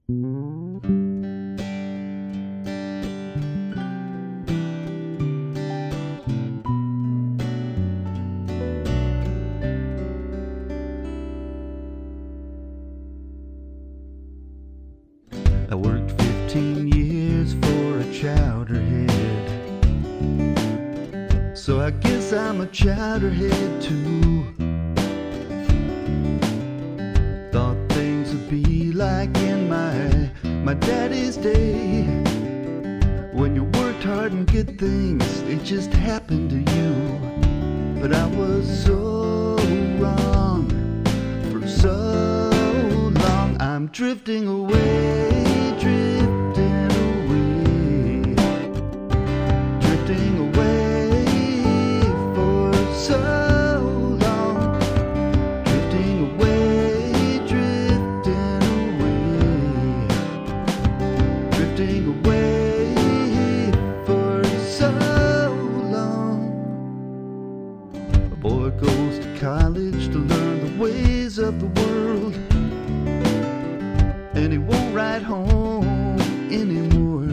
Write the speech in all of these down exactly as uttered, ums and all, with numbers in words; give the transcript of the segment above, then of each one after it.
I worked fifteen years for a chowderhead, so I guess I'm a chowderhead too. Thought things would be like in my, my daddy's day, when you worked hard and good things, they just happened to you. But I was so wrong for so long. I'm drifting away, drifting away, drifting away for so long, drifting away, drifting away, drifting away for so long. A boy goes to college to learn the ways of the world, and he won't ride home anymore.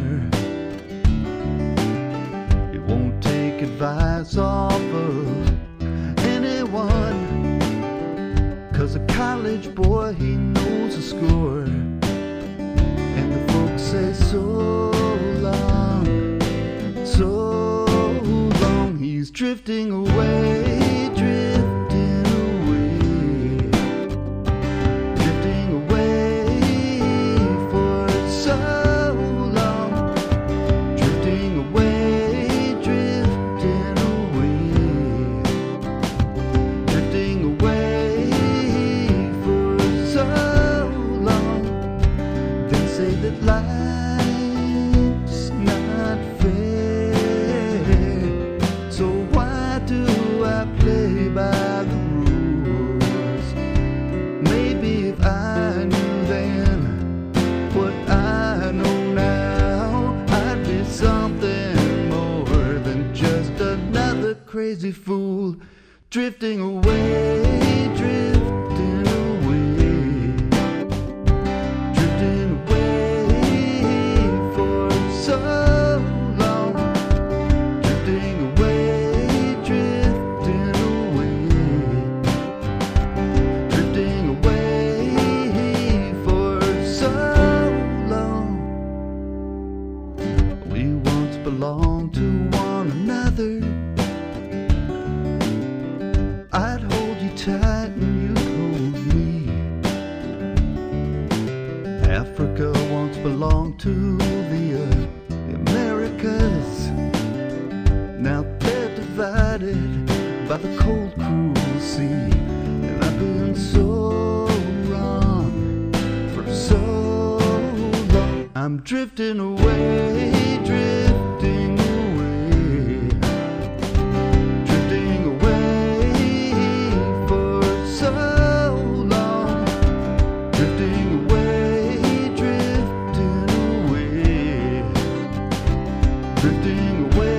He won't take advice off of anyone, 'cause a college boy, he knows the score. And the folks say so long, so long. He's drifting away, drifting away, drifting away for so long, drifting away, drifting away, drifting away for so long. They say that life's not fair, so why do I play by the rules? Maybe if I knew then what I know now, I'd be something more than just another crazy fool, drifting away, drifting away, drifting away for so long, drifting away, drifting away, drifting away for so long. We once belonged to one another. I'd hold you tight and you'd hold me. Africa once belonged to the, uh, the Americas. Now they're divided by the cold, cruel sea. And I've been so wrong for so long. I'm drifting away, drifting away, drifting away for so long, drifting away, drifting away, drifting away